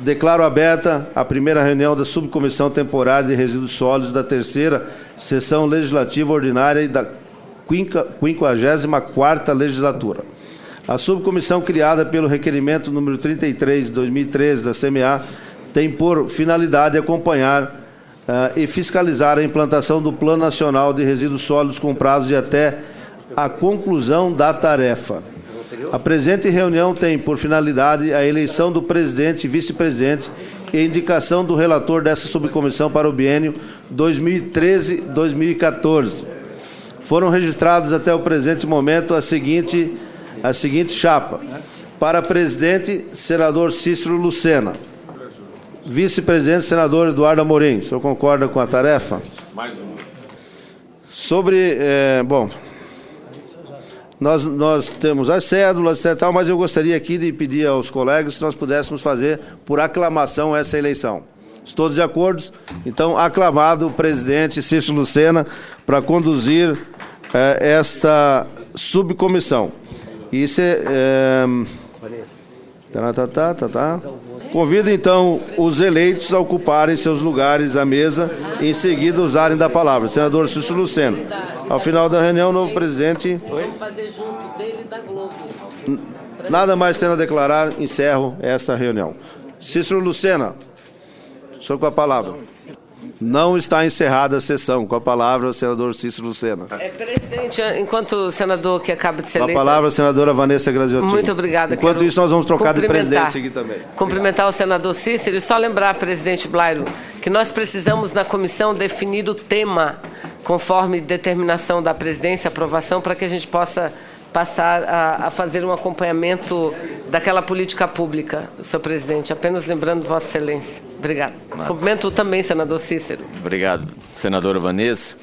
declaro aberta a primeira reunião da Subcomissão Temporária de Resíduos Sólidos da terceira Sessão Legislativa Ordinária da 54ª Legislatura. A subcomissão criada pelo requerimento número 33 de 2013 da CMA tem por finalidade acompanhar e fiscalizar a implantação do Plano Nacional de Resíduos Sólidos com prazo de até a conclusão da tarefa. A presente reunião tem por finalidade a eleição do presidente e vice-presidente e indicação do relator dessa subcomissão para o biênio 2013-2014. Foram registrados até o presente momento a seguinte chapa. Para presidente, senador Cícero Lucena. Vice-presidente, senador Eduardo Amorim. O senhor concorda com a tarefa? Mais uma. Sobre... Nós temos as cédulas e tal, mas eu gostaria aqui de pedir aos colegas se nós pudéssemos fazer por aclamação essa eleição. Todos de acordo? Então, aclamado o presidente Cícero Lucena para conduzir esta subcomissão. Convido, então, os eleitos a ocuparem seus lugares à mesa e, em seguida, usarem da palavra. Senador Cícero Lucena. Ao final da reunião, o novo presidente... Vamos fazer junto dele da Globo. Nada mais tendo a declarar, encerro esta reunião. Cícero Lucena, o senhor com a palavra. Não está encerrada a sessão. Com a palavra, o senador Cícero Lucena. Presidente, enquanto o senador que acaba de ser eleito... Com a palavra, a senadora Vanessa Graziotin. Muito obrigada. Enquanto isso, nós vamos trocar de presidência aqui também. Cumprimentar o senador Cícero e só lembrar, presidente Blairo, que nós precisamos, na comissão, definir o tema, conforme determinação da presidência, aprovação, para que a gente possa passar a fazer um acompanhamento daquela política pública, senhor presidente. Apenas lembrando Vossa Excelência. Obrigado. Cumprimento também, senador Cícero. Obrigado, senadora Vanessa.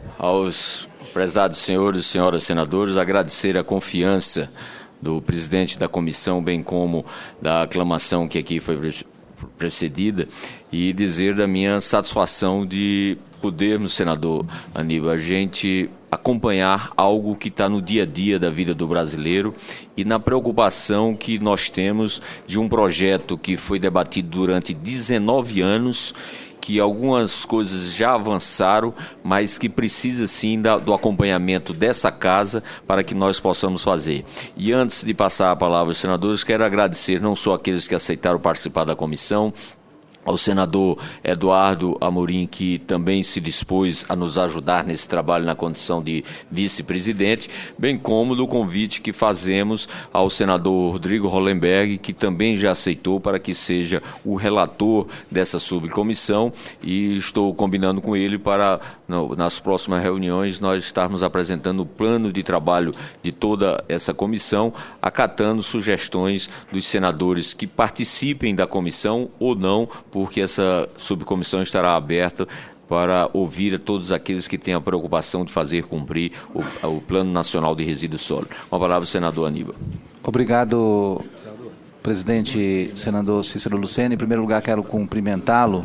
Aos prezados senhores e senhoras senadores, agradecer a confiança do presidente da comissão, bem como da aclamação que aqui foi precedida, e dizer da minha satisfação de podermos, senador Aníbal, a gente acompanhar algo que está no dia a dia da vida do brasileiro e na preocupação que nós temos de um projeto que foi debatido durante 19 anos, que algumas coisas já avançaram, mas que precisa sim do acompanhamento dessa casa para que nós possamos fazer. E antes de passar a palavra aos senadores, quero agradecer não só aqueles que aceitaram participar da comissão, ao senador Eduardo Amorim, que também se dispôs a nos ajudar nesse trabalho na condição de vice-presidente, bem como do convite que fazemos ao senador Rodrigo Hollenberg, que também já aceitou para que seja o relator dessa subcomissão, e estou combinando com ele para, nas próximas reuniões, nós estarmos apresentando o plano de trabalho de toda essa comissão, acatando sugestões dos senadores que participem da comissão ou não, porque essa subcomissão estará aberta para ouvir a todos aqueles que têm a preocupação de fazer cumprir o Plano Nacional de Resíduos Sólidos. Com a palavra, o senador Aníbal. Obrigado, presidente senador Cícero Lucena. Em primeiro lugar, quero cumprimentá-lo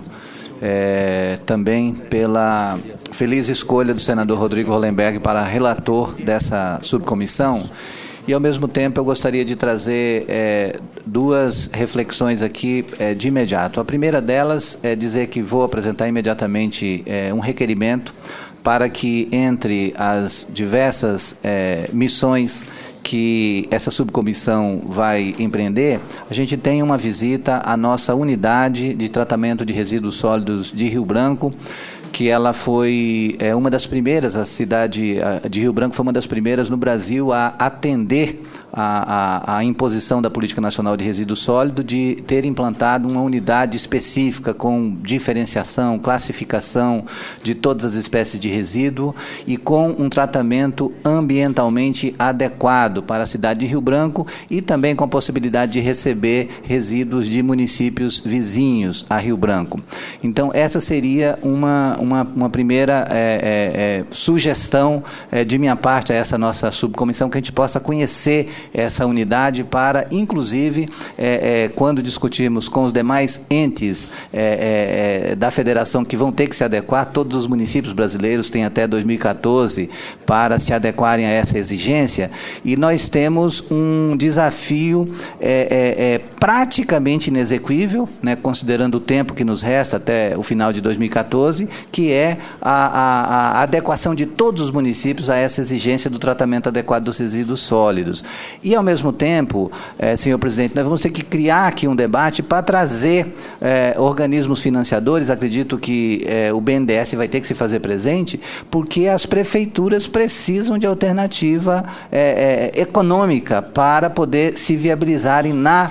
também pela feliz escolha do senador Rodrigo Hollenberg para relator dessa subcomissão. E, ao mesmo tempo, eu gostaria de trazer duas reflexões aqui de imediato. A primeira delas é dizer que vou apresentar imediatamente um requerimento para que, entre as diversas missões que essa subcomissão vai empreender, a gente tenha uma visita à nossa unidade de tratamento de resíduos sólidos de Rio Branco, que ela foi uma das primeiras, a cidade de Rio Branco foi uma das primeiras no Brasil a atender a imposição da Política Nacional de Resíduos Sólidos, de ter implantado uma unidade específica com diferenciação, classificação de todas as espécies de resíduo e com um tratamento ambientalmente adequado para a cidade de Rio Branco e também com a possibilidade de receber resíduos de municípios vizinhos a Rio Branco. Então, essa seria uma primeira sugestão de minha parte a essa nossa subcomissão, que a gente possa conhecer essa unidade para, inclusive, quando discutirmos com os demais entes da federação que vão ter que se adequar, todos os municípios brasileiros têm até 2014 para se adequarem a essa exigência, e nós temos um desafio praticamente inexequível, né, considerando o tempo que nos resta até o final de 2014, que é a adequação de todos os municípios a essa exigência do tratamento adequado dos resíduos sólidos. E, ao mesmo tempo, senhor presidente, nós vamos ter que criar aqui um debate para trazer organismos financiadores. Acredito que o BNDES vai ter que se fazer presente, porque as prefeituras precisam de alternativa econômica para poder se viabilizarem na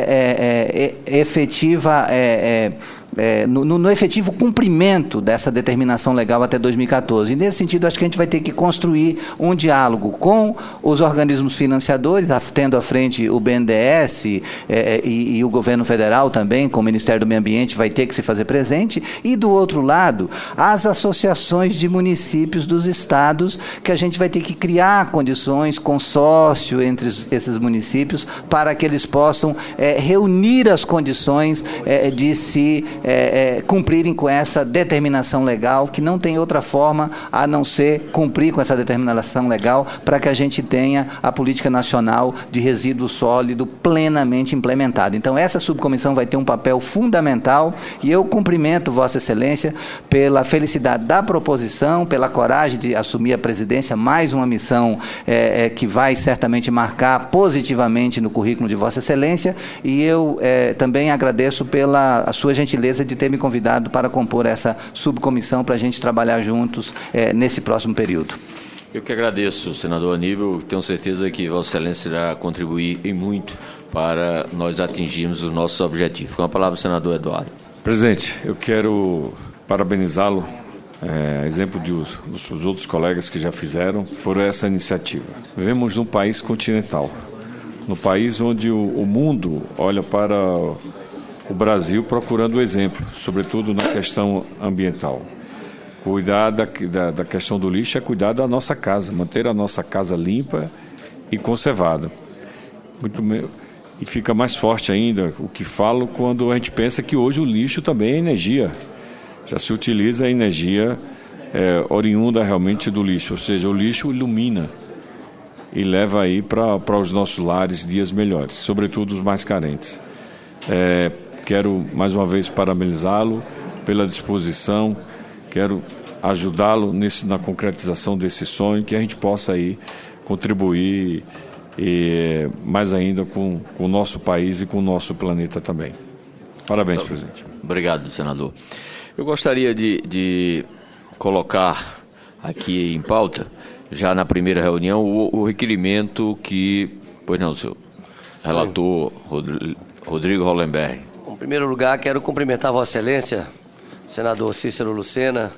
efetiva no efetivo cumprimento dessa determinação legal até 2014. E, nesse sentido, acho que a gente vai ter que construir um diálogo com os organismos financiadores, tendo à frente o BNDES e o governo federal também, com o Ministério do Meio Ambiente, vai ter que se fazer presente, e, do outro lado, as associações de municípios dos estados, que a gente vai ter que criar condições, consórcio entre esses municípios, para que eles possam reunir as condições de se cumprirem com essa determinação legal, que não tem outra forma a não ser cumprir com essa determinação legal, para que a gente tenha a política nacional de resíduo sólido plenamente implementada. Então, essa subcomissão vai ter um papel fundamental, e eu cumprimento Vossa Excelência pela felicidade da proposição, pela coragem de assumir a presidência, mais uma missão que vai certamente marcar positivamente no currículo de Vossa Excelência, e eu também agradeço pela sua gentileza de ter me convidado para compor essa subcomissão para a gente trabalhar juntos nesse próximo período. Eu que agradeço, senador Aníbal. Tenho certeza que Vossa Excelência irá contribuir em muito para nós atingirmos os nossos objetivos. Com a palavra, o senador Eduardo. Presidente, eu quero parabenizá-lo, exemplo dos outros colegas que já fizeram, por essa iniciativa. Vivemos num país continental, no país onde o mundo olha para o Brasil procurando o exemplo, sobretudo na questão ambiental. Cuidar da questão do lixo é cuidar da nossa casa, manter a nossa casa limpa e conservada. E fica mais forte ainda o que falo quando a gente pensa que hoje o lixo também é energia. Já se utiliza a energia oriunda realmente do lixo, ou seja, o lixo ilumina e leva aí para os nossos lares dias melhores, sobretudo os mais carentes. Quero mais uma vez parabenizá-lo pela disposição, quero ajudá-lo na concretização desse sonho, que a gente possa aí contribuir mais ainda com o nosso país e com o nosso planeta também. Parabéns, presidente. Obrigado, senador. Eu gostaria de colocar aqui em pauta, já na primeira reunião, o requerimento que... Pois não, senhor relator Rodrigo Hollenberg. Em primeiro lugar, quero cumprimentar Vossa Excelência, senador Cícero Lucena.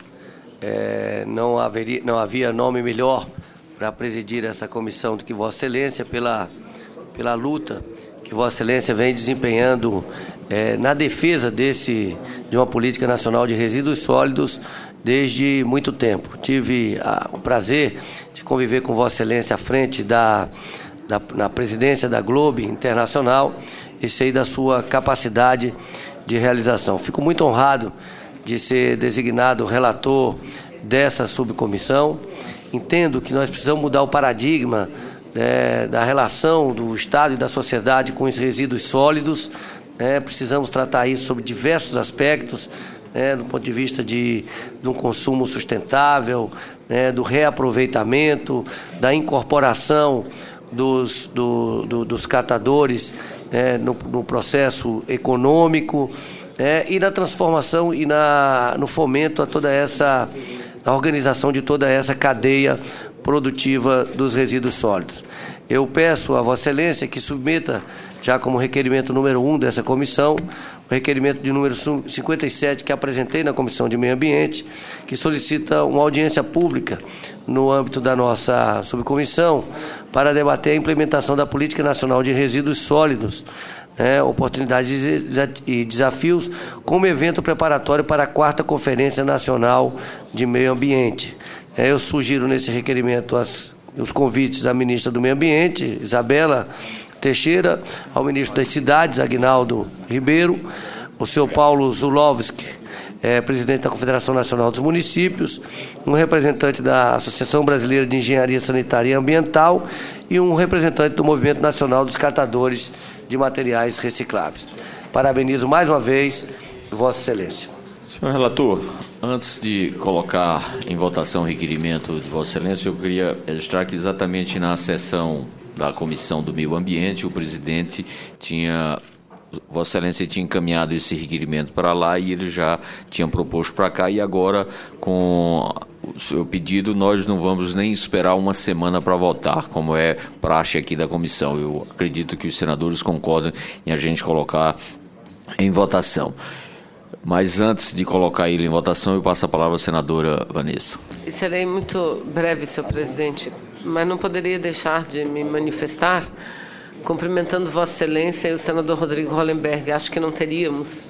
Não havia nome melhor para presidir essa comissão do que Vossa Excelência, pela luta que Vossa Excelência vem desempenhando na defesa de uma política nacional de resíduos sólidos desde muito tempo. Tive o prazer de conviver com Vossa Excelência à frente na presidência da Globe Internacional, e sei da sua capacidade de realização. Fico muito honrado de ser designado relator dessa subcomissão. Entendo que nós precisamos mudar o paradigma da relação do Estado e da sociedade com os resíduos sólidos. Precisamos tratar isso sob diversos aspectos, do ponto de vista de um consumo sustentável, do reaproveitamento, da incorporação dos catadores no processo econômico, e na transformação e no fomento a organização de toda essa cadeia produtiva dos resíduos sólidos. Eu peço a Vossa Excelência que submeta, já como requerimento número 1 dessa comissão, o requerimento de número 57 que apresentei na Comissão de Meio Ambiente, que solicita uma audiência pública no âmbito da nossa subcomissão para debater a implementação da Política Nacional de Resíduos Sólidos, oportunidades e desafios, como evento preparatório para a 4ª Conferência Nacional de Meio Ambiente. Eu sugiro nesse requerimento os convites à ministra do Meio Ambiente, Isabela Teixeira, ao ministro das Cidades, Aguinaldo Ribeiro, o senhor Paulo Zulovski, presidente da Confederação Nacional dos Municípios, um representante da Associação Brasileira de Engenharia Sanitária e Ambiental e um representante do Movimento Nacional dos Catadores de Materiais Recicláveis. Parabenizo mais uma vez Vossa Excelência. Senhor relator, antes de colocar em votação o requerimento de Vossa Excelência, eu queria registrar que exatamente na sessão da Comissão do Meio Ambiente, o presidente Vossa Excelência tinha encaminhado esse requerimento para lá e ele já tinha proposto para cá, e agora, com o seu pedido, nós não vamos nem esperar uma semana para votar, como é praxe aqui da comissão. Eu acredito que os senadores concordam em a gente colocar em votação. Mas antes de colocar ele em votação, eu passo a palavra à senadora Vanessa. E serei muito breve, senhor presidente, mas não poderia deixar de me manifestar cumprimentando Vossa Excelência e o senador Rodrigo Hollenberg. Acho que não teríamos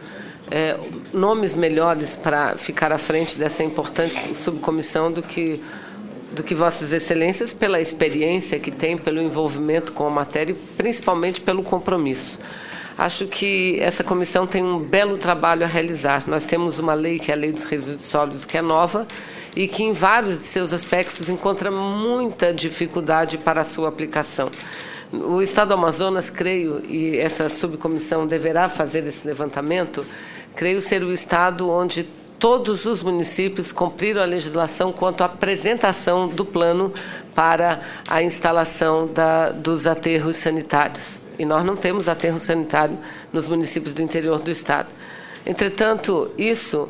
nomes melhores para ficar à frente dessa importante subcomissão do que Vossas Excelências, pela experiência que tem, pelo envolvimento com a matéria e principalmente pelo compromisso. Acho que essa comissão tem um belo trabalho a realizar. Nós temos uma lei, que é a Lei dos Resíduos Sólidos, que é nova e que, em vários de seus aspectos, encontra muita dificuldade para a sua aplicação. O Estado do Amazonas, creio, e essa subcomissão deverá fazer esse levantamento, creio ser o Estado onde todos os municípios cumpriram a legislação quanto à apresentação do plano para a instalação dos aterros sanitários. E nós não temos aterro sanitário nos municípios do interior do Estado. Entretanto, isso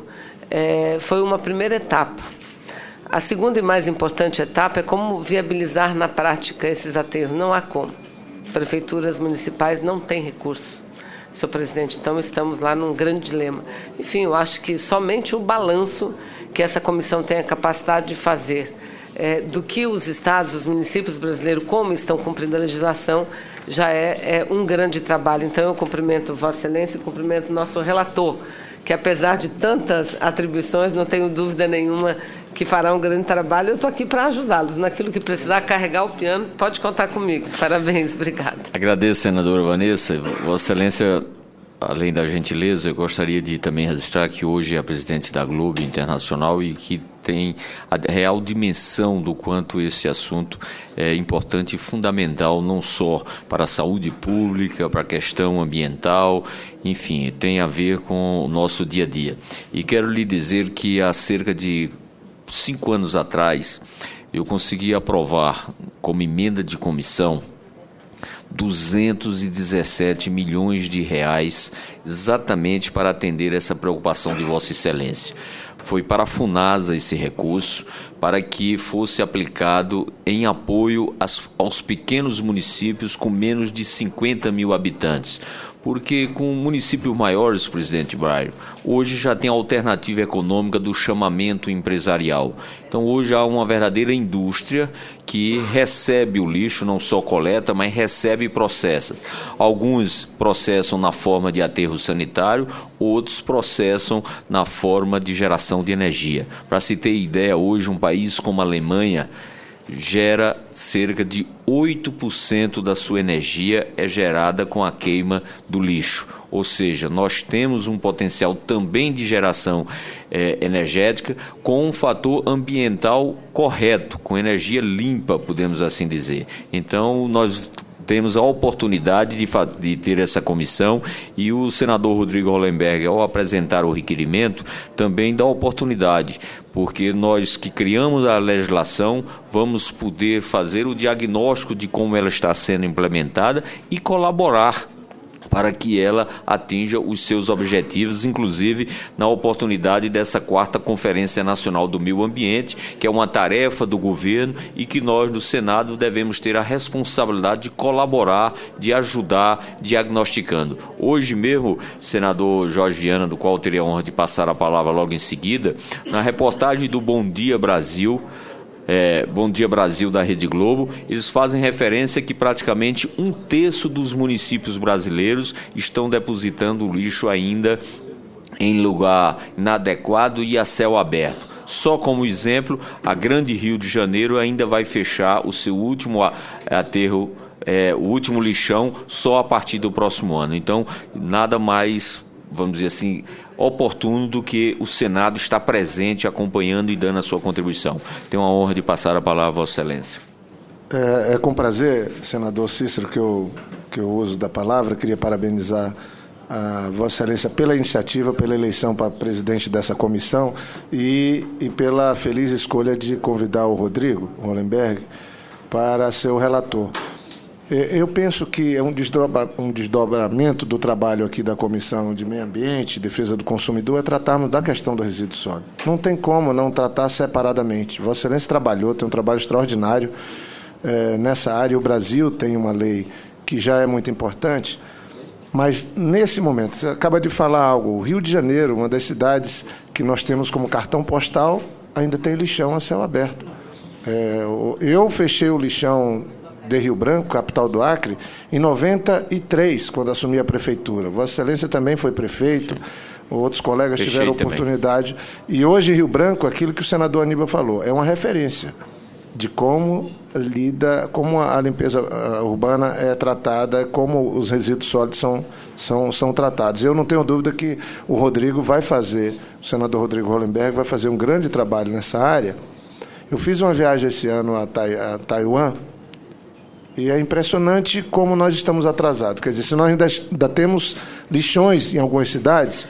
foi uma primeira etapa. A segunda e mais importante etapa é como viabilizar na prática esses aterros. Não há como. Prefeituras municipais não têm recursos, senhor presidente. Então, estamos lá num grande dilema. Enfim, eu acho que somente o balanço que essa comissão tem a capacidade de fazer do que os estados, os municípios brasileiros, como estão cumprindo a legislação, já é um grande trabalho. Então, eu cumprimento Vossa Excelência e cumprimento o nosso relator, que, apesar de tantas atribuições, não tenho dúvida nenhuma que fará um grande trabalho. Eu estou aqui para ajudá-los. Naquilo que precisar carregar o piano, pode contar comigo. Parabéns, obrigado. Agradeço, senadora Vanessa. Vossa Excelência, além da gentileza, eu gostaria de também registrar que hoje é a presidente da Globo Internacional e que tem a real dimensão do quanto esse assunto é importante e fundamental, não só para a saúde pública, para a questão ambiental, enfim, tem a ver com o nosso dia a dia. E quero lhe dizer que há cerca de 5 anos atrás, eu consegui aprovar como emenda de comissão 217 milhões de reais exatamente para atender essa preocupação de Vossa Excelência. Foi para a FUNASA esse recurso, para que fosse aplicado em apoio aos pequenos municípios com menos de 50 mil habitantes. Porque com municípios maiores, presidente Braille, hoje já tem a alternativa econômica do chamamento empresarial. Então hoje há uma verdadeira indústria que recebe o lixo, não só coleta, mas recebe e processa. Alguns processam na forma de aterro sanitário, outros processam na forma de geração de energia. Para se ter ideia, hoje um país como a Alemanha gera cerca de 8% da sua energia é gerada com a queima do lixo. Ou seja, nós temos um potencial também de geração energética com um fator ambiental correto, com energia limpa, podemos assim dizer. Então, nós temos a oportunidade de ter essa comissão e o senador Rodrigo Hollenberg, ao apresentar o requerimento, também dá oportunidade, porque nós que criamos a legislação vamos poder fazer o diagnóstico de como ela está sendo implementada e colaborar para que ela atinja os seus objetivos, inclusive na oportunidade dessa 4ª Conferência Nacional do Meio Ambiente, que é uma tarefa do governo e que nós, do Senado, devemos ter a responsabilidade de colaborar, de ajudar, diagnosticando. Hoje mesmo, senador Jorge Viana, do qual eu teria a honra de passar a palavra logo em seguida, na reportagem do Bom Dia Brasil, Bom Dia Brasil da Rede Globo, eles fazem referência que praticamente 1/3 dos municípios brasileiros estão depositando o lixo ainda em lugar inadequado e a céu aberto. Só como exemplo, a Grande Rio de Janeiro ainda vai fechar o seu último aterro, o último lixão, só a partir do próximo ano. Então, nada mais, vamos dizer assim, oportuno do que o Senado estar presente, acompanhando e dando a sua contribuição. Tenho a honra de passar a palavra a Vossa Excelência. É com prazer, senador Cícero, que eu uso da palavra. Queria parabenizar a Vossa Excelência pela iniciativa, pela eleição para presidente dessa comissão e pela feliz escolha de convidar o Rodrigo Hollenberg para ser o relator. Eu penso que é um desdobramento do trabalho aqui da Comissão de Meio Ambiente e Defesa do Consumidor é tratarmos da questão do resíduo sólido. Não tem como não tratar separadamente. Vossa Excelência trabalhou, tem um trabalho extraordinário nessa área. O Brasil tem uma lei que já é muito importante, mas nesse momento, você acaba de falar algo, o Rio de Janeiro, uma das cidades que nós temos como cartão postal, ainda tem lixão a céu aberto. Eu fechei o lixão de Rio Branco, capital do Acre, em 93, quando assumi a prefeitura. Vossa Excelência também foi prefeito, outros colegas tiveram oportunidade. E hoje, Rio Branco, aquilo que o senador Aníbal falou, é uma referência de como a limpeza urbana é tratada, como os resíduos sólidos são tratados. Eu não tenho dúvida que o senador Rodrigo Hollenberg vai fazer um grande trabalho nessa área. Eu fiz uma viagem esse ano a Taiwan, e é impressionante como nós estamos atrasados. Quer dizer, se nós ainda temos lixões em algumas cidades,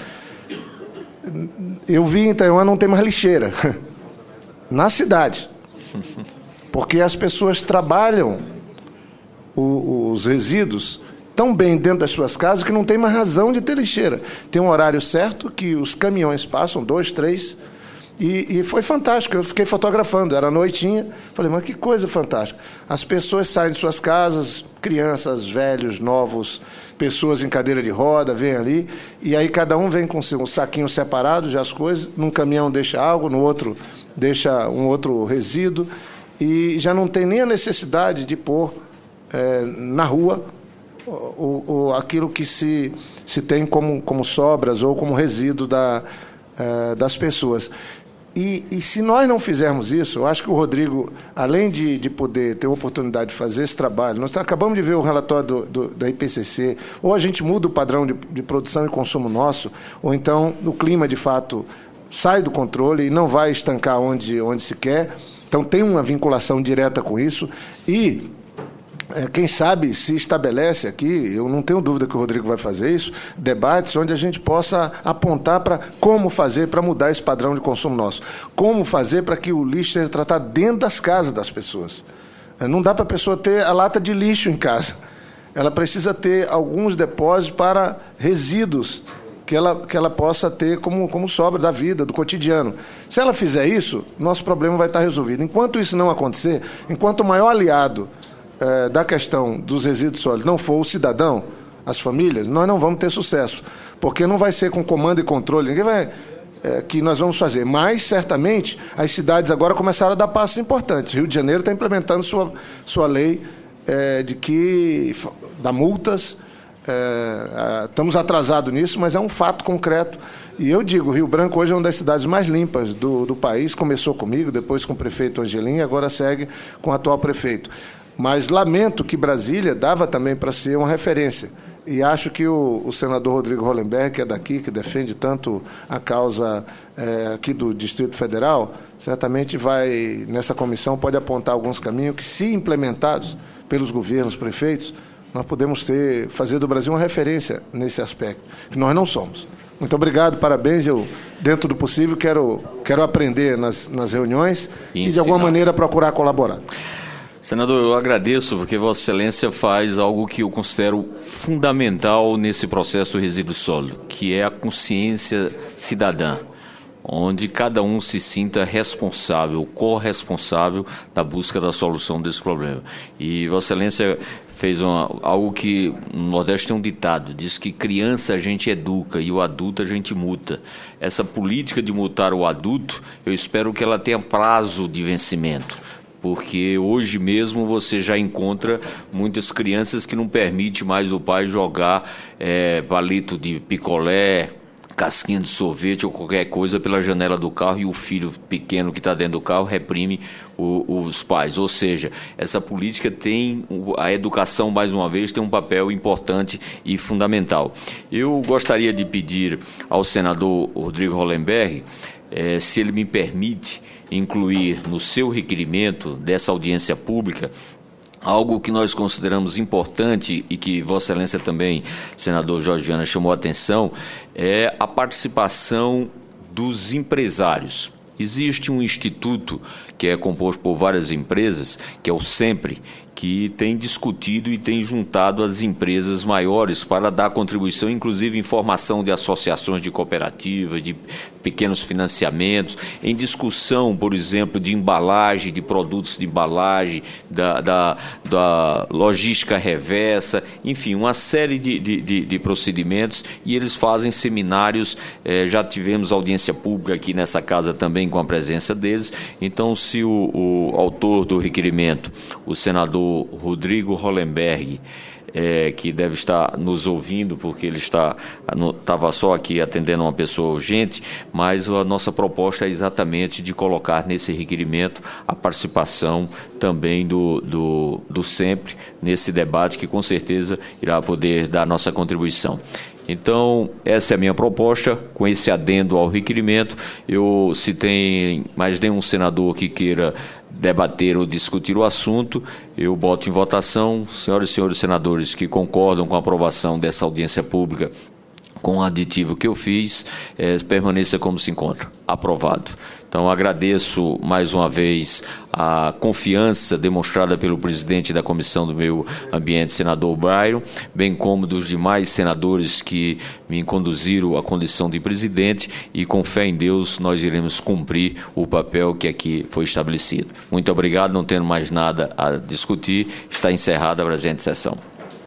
eu vi em Taiwan não tem mais lixeira na cidade, porque as pessoas trabalham os resíduos tão bem dentro das suas casas que não tem mais razão de ter lixeira. Tem um horário certo que os caminhões passam, 2, 3, e foi fantástico. Eu fiquei fotografando, era noitinha, falei, mas que coisa fantástica. As pessoas saem de suas casas, crianças, velhos, novos, pessoas em cadeira de roda, vêm ali, e aí cada um vem com um saquinho separado de as coisas, num caminhão deixa algo, no outro deixa um outro resíduo, e já não tem nem a necessidade de pôr na rua aquilo que se tem como sobras ou como resíduo das pessoas. E se nós não fizermos isso, eu acho que o Rodrigo, além de poder ter a oportunidade de fazer esse trabalho, nós acabamos de ver o relatório da IPCC, ou a gente muda o padrão de produção e consumo nosso, ou então o clima, de fato, sai do controle e não vai estancar onde se quer. Então tem uma vinculação direta com isso e quem sabe se estabelece aqui, eu não tenho dúvida que o Rodrigo vai fazer isso, debates onde a gente possa apontar para como fazer para mudar esse padrão de consumo nosso. Como fazer para que o lixo seja tratado dentro das casas das pessoas. Não dá para a pessoa ter a lata de lixo em casa. Ela precisa ter alguns depósitos para resíduos que ela possa ter como sobra da vida, do cotidiano. Se ela fizer isso, nosso problema vai estar resolvido. Enquanto isso não acontecer, enquanto o maior aliado da questão dos resíduos sólidos não for o cidadão, as famílias, nós não vamos ter sucesso, porque não vai ser com comando e controle, ninguém vai que nós vamos fazer, mas certamente as cidades agora começaram a dar passos importantes. Rio de Janeiro está implementando sua lei dá multas, estamos atrasados nisso, mas é um fato concreto. E eu digo, Rio Branco hoje é uma das cidades mais limpas do país, começou comigo, depois com o prefeito Angelim, e agora segue com o atual prefeito. Mas lamento que Brasília dava também para ser uma referência. E acho que o senador Rodrigo Hollenberg, que é daqui, que defende tanto a causa aqui do Distrito Federal, certamente vai, nessa comissão, pode apontar alguns caminhos que, se implementados pelos governos, prefeitos, nós podemos fazer do Brasil uma referência nesse aspecto, que nós não somos. Muito obrigado, parabéns. Eu, dentro do possível, quero aprender nas reuniões e, de alguma maneira, procurar colaborar. Senador, eu agradeço porque Vossa Excelência faz algo que eu considero fundamental nesse processo do resíduo sólido, que é a consciência cidadã, onde cada um se sinta responsável, corresponsável da busca da solução desse problema. E Vossa Excelência fez algo que no Nordeste tem um ditado, diz que criança a gente educa e o adulto a gente multa. Essa política de multar o adulto, eu espero que ela tenha prazo de vencimento, porque hoje mesmo você já encontra muitas crianças que não permitem mais o pai jogar palito de picolé, casquinha de sorvete ou qualquer coisa pela janela do carro e o filho pequeno que está dentro do carro reprime os pais. Ou seja, essa política tem, a educação, mais uma vez, tem um papel importante e fundamental. Eu gostaria de pedir ao senador Rodrigo Hollenberg, se ele me permite incluir no seu requerimento dessa audiência pública algo que nós consideramos importante e que Vossa Excelência também, senador Jorge Viana, chamou a atenção, é a participação dos empresários. Existe um instituto que é composto por várias empresas, que é o SEMPRE, que tem discutido e tem juntado as empresas maiores para dar contribuição, inclusive em formação de associações de cooperativas, de pequenos financiamentos, em discussão, por exemplo, de embalagem, de produtos de embalagem, da logística reversa, enfim, uma série de procedimentos, e eles fazem seminários, já tivemos audiência pública aqui nessa casa também com a presença deles. Então, se o autor do requerimento, o senador Rodrigo Hollenberg, que deve estar nos ouvindo, porque ele estava só aqui atendendo uma pessoa urgente, mas a nossa proposta é exatamente de colocar nesse requerimento a participação também do SEMPRE nesse debate, que com certeza irá poder dar nossa contribuição. Então, essa é a minha proposta, com esse adendo ao requerimento. Se tem mais nenhum senador que queira debater ou discutir o assunto, eu boto em votação. Senhoras e senhores senadores que concordam com a aprovação dessa audiência pública com o aditivo que eu fiz, permaneça como se encontra. Aprovado. Então, agradeço mais uma vez a confiança demonstrada pelo presidente da Comissão do Meio Ambiente, senador Brairo, bem como dos demais senadores que me conduziram à condição de presidente, e com fé em Deus nós iremos cumprir o papel que aqui foi estabelecido. Muito obrigado, não tendo mais nada a discutir, está encerrada a presente sessão.